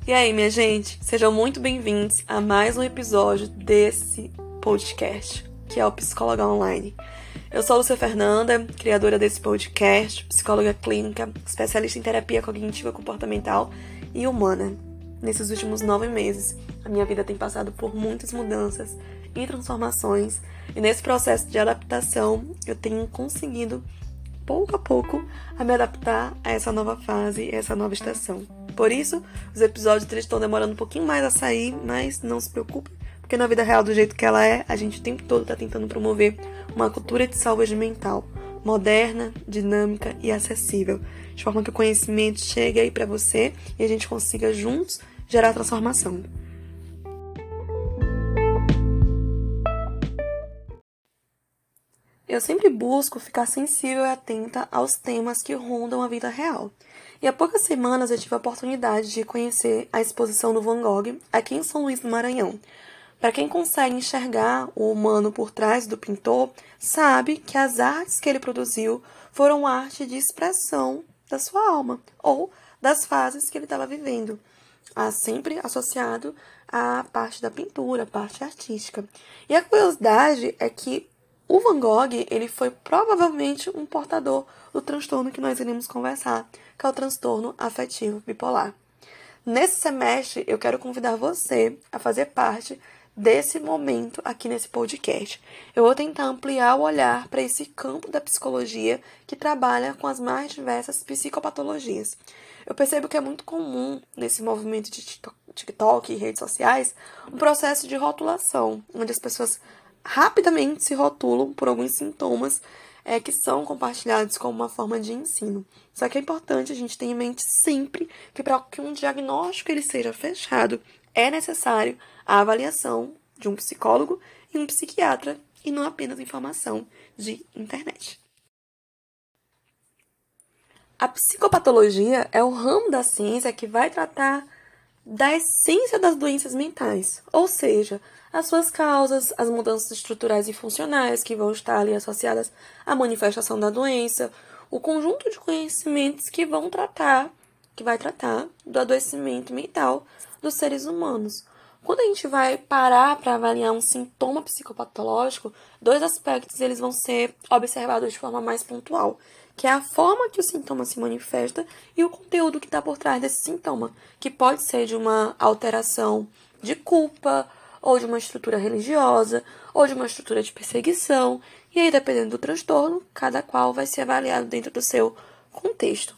E aí, minha gente, sejam muito bem-vindos a mais um episódio desse podcast, que é o Psicóloga Online. Eu sou a Lúcia Fernanda, criadora desse podcast, psicóloga clínica, especialista em terapia cognitiva comportamental e humana. Nesses últimos 9 meses, a minha vida tem passado por muitas mudanças e transformações, e nesse processo de adaptação, eu tenho conseguido, pouco a pouco, a me adaptar a essa nova fase, essa nova estação. Por isso, os episódios eles estão demorando um pouquinho mais a sair, mas não se preocupe, porque na vida real, do jeito que ela é, a gente o tempo todo está tentando promover uma cultura de saúde mental, moderna, dinâmica e acessível, de forma que o conhecimento chegue aí para você e a gente consiga juntos gerar transformação. Eu sempre busco ficar sensível e atenta aos temas que rondam a vida real. E há poucas semanas eu tive a oportunidade de conhecer a exposição do Van Gogh aqui em São Luís do Maranhão. Para quem consegue enxergar o humano por trás do pintor, sabe que as artes que ele produziu foram arte de expressão da sua alma, ou das fases que ele estava vivendo, sempre associado à parte da pintura, à parte artística. E a curiosidade é que o Van Gogh, ele foi provavelmente um portador do transtorno que nós iremos conversar, que é o transtorno afetivo bipolar. Nesse semestre, eu quero convidar você a fazer parte desse momento aqui nesse podcast. Eu vou tentar ampliar o olhar para esse campo da psicologia que trabalha com as mais diversas psicopatologias. Eu percebo que é muito comum nesse movimento de TikTok e redes sociais um processo de rotulação, onde as pessoas rapidamente se rotulam por alguns sintomas que são compartilhados como uma forma de ensino. Só que é importante a gente ter em mente sempre que para que um diagnóstico ele seja fechado, é necessário a avaliação de um psicólogo e um psiquiatra e não apenas informação de internet. A psicopatologia é o ramo da ciência que vai tratar da essência das doenças mentais, ou seja, as suas causas, as mudanças estruturais e funcionais que vão estar ali associadas à manifestação da doença, o conjunto de conhecimentos que vai tratar do adoecimento mental dos seres humanos. Quando a gente vai parar para avaliar um sintoma psicopatológico, 2 aspectos eles vão ser observados de forma mais pontual, que é a forma que o sintoma se manifesta e o conteúdo que está por trás desse sintoma, que pode ser de uma alteração de culpa, ou de uma estrutura religiosa, ou de uma estrutura de perseguição, e aí, dependendo do transtorno, cada qual vai ser avaliado dentro do seu contexto.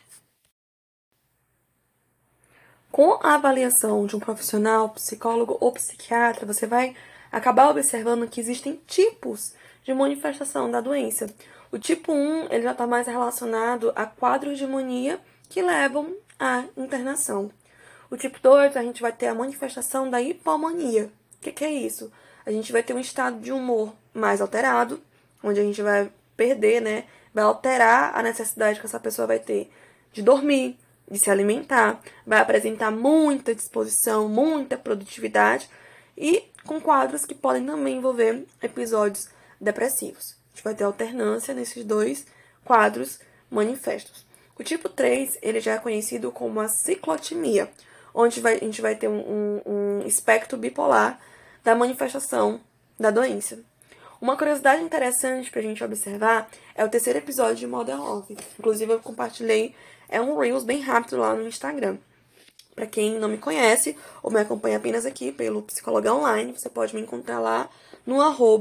Com a avaliação de um profissional, psicólogo ou psiquiatra, você vai acabar observando que existem tipos de manifestação da doença. O tipo 1 ele já está mais relacionado a quadros de mania que levam à internação. O tipo 2, a gente vai ter a manifestação da hipomania. O que é isso? A gente vai ter um estado de humor mais alterado, onde a gente vai perder, vai alterar a necessidade que essa pessoa vai ter de dormir, de se alimentar, vai apresentar muita disposição, muita produtividade e com quadros que podem também envolver episódios depressivos. A gente vai ter alternância nesses 2 quadros manifestos. O tipo 3, ele já é conhecido como a ciclotimia, onde a gente vai ter um espectro bipolar da manifestação da doença. Uma curiosidade interessante para a gente observar é o 3º episódio de Modern Love. Inclusive, eu compartilhei um Reels bem rápido lá no Instagram. Para quem não me conhece ou me acompanha apenas aqui pelo Psicóloga Online, você pode me encontrar lá no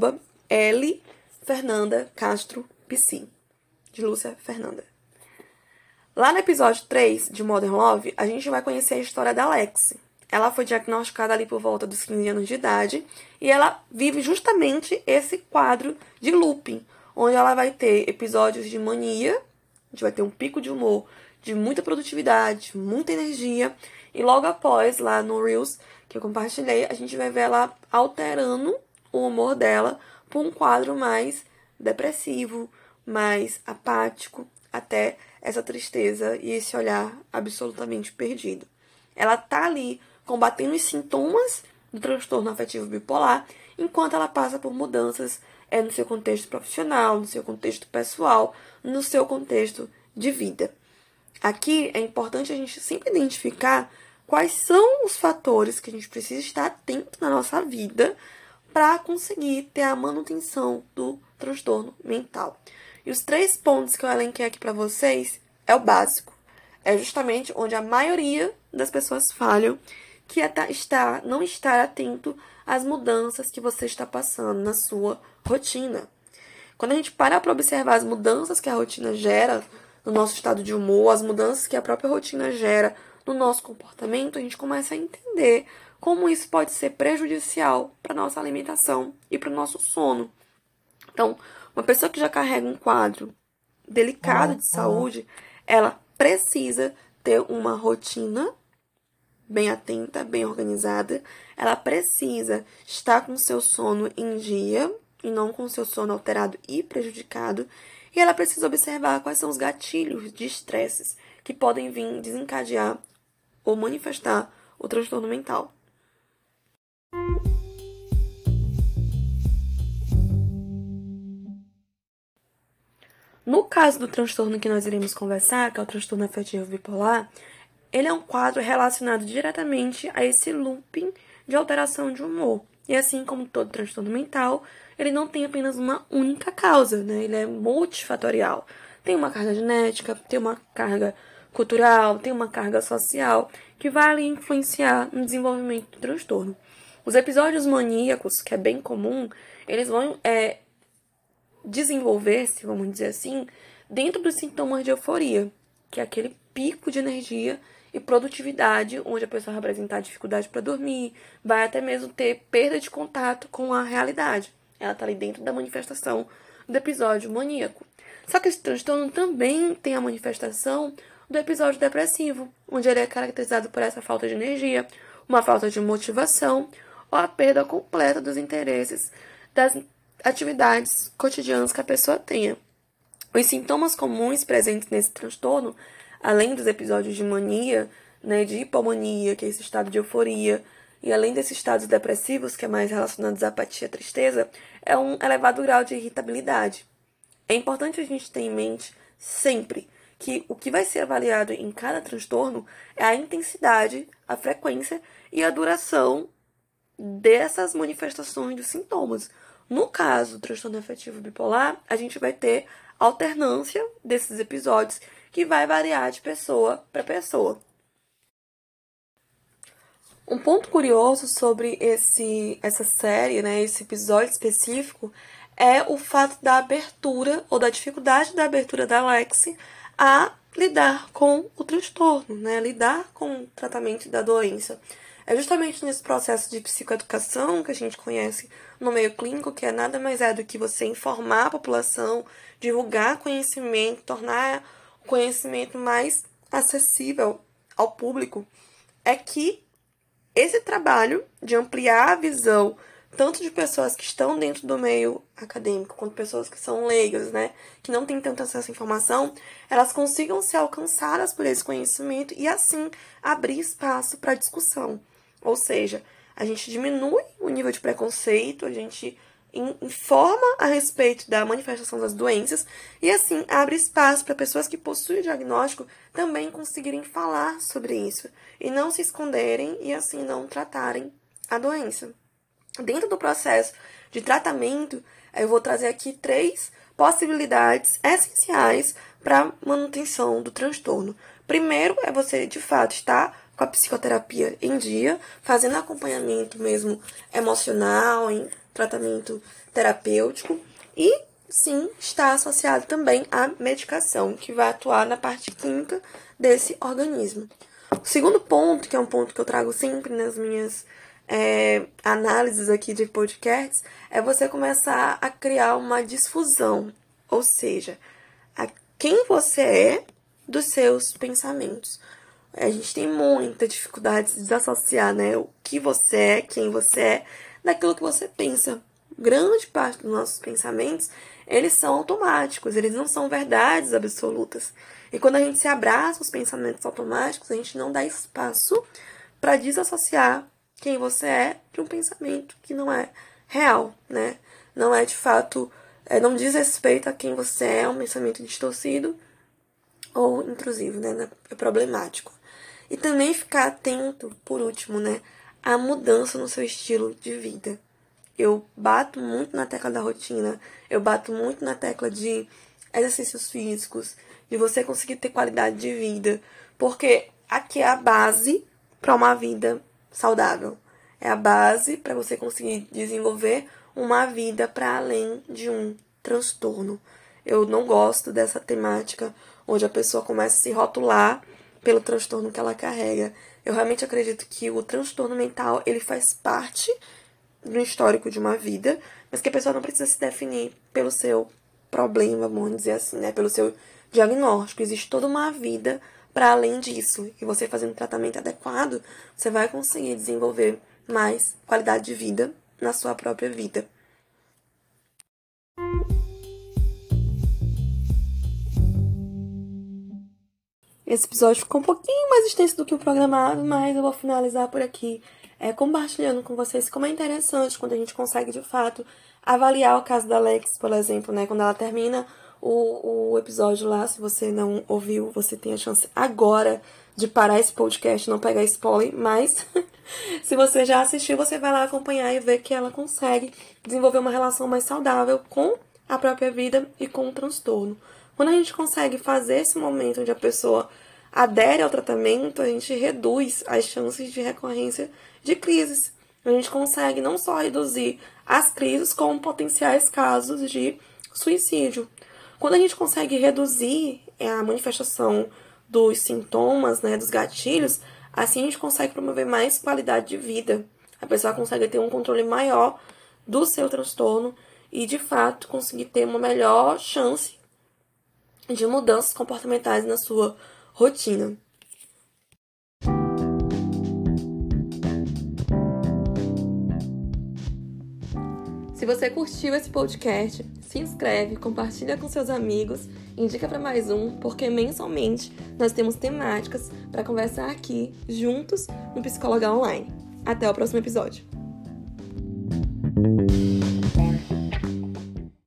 @LFernandaCastroPsi, de Lúcia Fernanda. Lá no episódio 3 de Modern Love, a gente vai conhecer a história da Lexi. Ela foi diagnosticada ali por volta dos 15 anos de idade e ela vive justamente esse quadro de looping, onde ela vai ter episódios de mania, a gente vai ter um pico de humor, de muita produtividade, muita energia, e logo após, lá no Reels que eu compartilhei, a gente vai ver ela alterando o humor dela por um quadro mais depressivo, mais apático, até essa tristeza e esse olhar absolutamente perdido. Ela tá ali combatendo os sintomas do transtorno afetivo bipolar, enquanto ela passa por mudanças no seu contexto profissional, no seu contexto pessoal, no seu contexto de vida. Aqui é importante a gente sempre identificar quais são os fatores que a gente precisa estar atento na nossa vida para conseguir ter a manutenção do transtorno mental. E os 3 pontos que eu elenquei aqui para vocês é o básico. É justamente onde a maioria das pessoas falham, que é não estar atento às mudanças que você está passando na sua rotina. Quando a gente para observar as mudanças que a rotina gera no nosso estado de humor, as mudanças que a própria rotina gera no nosso comportamento, a gente começa a entender como isso pode ser prejudicial para a nossa alimentação e para o nosso sono. Então, uma pessoa que já carrega um quadro delicado de saúde, ela precisa ter uma rotina bem atenta, bem organizada. Ela precisa estar com seu sono em dia e não com seu sono alterado e prejudicado. E ela precisa observar quais são os gatilhos de estresses que podem vir desencadear ou manifestar o transtorno mental. No caso do transtorno que nós iremos conversar, que é o transtorno afetivo bipolar, ele é um quadro relacionado diretamente a esse looping de alteração de humor. E assim como todo transtorno mental, ele não tem apenas uma única causa, né? Ele é multifatorial. Tem uma carga genética, tem uma carga cultural, tem uma carga social, que vai ali influenciar no desenvolvimento do transtorno. Os episódios maníacos, que é bem comum, eles vão desenvolver-se, vamos dizer assim, dentro dos sintomas de euforia, que é aquele pico de energia e produtividade, onde a pessoa vai apresentar dificuldade para dormir, vai até mesmo ter perda de contato com a realidade. Ela está ali dentro da manifestação do episódio maníaco. Só que esse transtorno também tem a manifestação do episódio depressivo, onde ele é caracterizado por essa falta de energia, uma falta de motivação ou a perda completa dos interesses das atividades cotidianas que a pessoa tenha. Os sintomas comuns presentes nesse transtorno, além dos episódios de mania, né, de hipomania, que é esse estado de euforia, e além desses estados depressivos, que é mais relacionados à apatia e tristeza, é um elevado grau de irritabilidade. É importante a gente ter em mente sempre que o que vai ser avaliado em cada transtorno é a intensidade, a frequência e a duração dessas manifestações dos sintomas. No caso do transtorno afetivo bipolar, a gente vai ter alternância desses episódios que vai variar de pessoa para pessoa. Um ponto curioso sobre essa série, né, esse episódio específico, é o fato da abertura, ou da dificuldade da abertura da Lexi a lidar com o transtorno, né, lidar com o tratamento da doença. É justamente nesse processo de psicoeducação que a gente conhece no meio clínico, que é nada mais é do que você informar a população, divulgar conhecimento, tornar o conhecimento mais acessível ao público, é que esse trabalho de ampliar a visão tanto de pessoas que estão dentro do meio acadêmico, quanto pessoas que são leigas, né, que não têm tanto acesso à informação, elas consigam ser alcançadas por esse conhecimento e, assim, abrir espaço para discussão. Ou seja, a gente diminui o nível de preconceito, a gente informa a respeito da manifestação das doenças e, assim, abre espaço para pessoas que possuem o diagnóstico também conseguirem falar sobre isso e não se esconderem e, assim, não tratarem a doença. Dentro do processo de tratamento, eu vou trazer aqui 3 possibilidades essenciais para a manutenção do transtorno. Primeiro é você, de fato, estar com a psicoterapia em dia, fazendo acompanhamento mesmo emocional, em tratamento terapêutico e, sim, está associado também à medicação, que vai atuar na parte química desse organismo. O segundo ponto, que é um ponto que eu trago sempre nas minhas análises aqui de podcasts, é você começar a criar uma difusão, ou seja, a quem você é dos seus pensamentos. A gente tem muita dificuldade de desassociar, né, o que você é, quem você é, daquilo que você pensa. Grande parte dos nossos pensamentos, eles são automáticos, eles não são verdades absolutas. E quando a gente se abraça aos pensamentos automáticos, a gente não dá espaço para desassociar quem você é de um pensamento que não é real, né? Não é de fato, não diz respeito a quem você é um pensamento distorcido ou intrusivo, né? É problemático. E também ficar atento, por último, né, à mudança no seu estilo de vida. Eu bato muito na tecla da rotina, eu bato muito na tecla de exercícios físicos, de você conseguir ter qualidade de vida, porque aqui é a base para uma vida saudável. É a base para você conseguir desenvolver uma vida para além de um transtorno. Eu não gosto dessa temática onde a pessoa começa a se rotular pelo transtorno que ela carrega. Eu realmente acredito que o transtorno mental, ele faz parte do histórico de uma vida, mas que a pessoa não precisa se definir pelo seu problema, vamos dizer assim, né? Pelo seu diagnóstico. Existe toda uma vida para além disso. E você fazendo um tratamento adequado, você vai conseguir desenvolver mais qualidade de vida na sua própria vida. Esse episódio ficou um pouquinho mais extenso do que o programado, mas eu vou finalizar por aqui, compartilhando com vocês como é interessante quando a gente consegue, de fato, avaliar o caso da Alex, por exemplo, né? Quando ela termina o episódio lá, se você não ouviu, você tem a chance agora de parar esse podcast, não pegar spoiler, mas se você já assistiu, você vai lá acompanhar e ver que ela consegue desenvolver uma relação mais saudável com a própria vida e com o transtorno. Quando a gente consegue fazer esse momento onde a pessoa adere ao tratamento, a gente reduz as chances de recorrência de crises. A gente consegue não só reduzir as crises, como potenciais casos de suicídio. Quando a gente consegue reduzir a manifestação dos sintomas, né, dos gatilhos, assim a gente consegue promover mais qualidade de vida. A pessoa consegue ter um controle maior do seu transtorno e, de fato, conseguir ter uma melhor chance de mudanças comportamentais na sua rotina. Se você curtiu esse podcast, se inscreve, compartilha com seus amigos, indica para mais um, porque mensalmente nós temos temáticas para conversar aqui juntos no Psicóloga Online. Até o próximo episódio.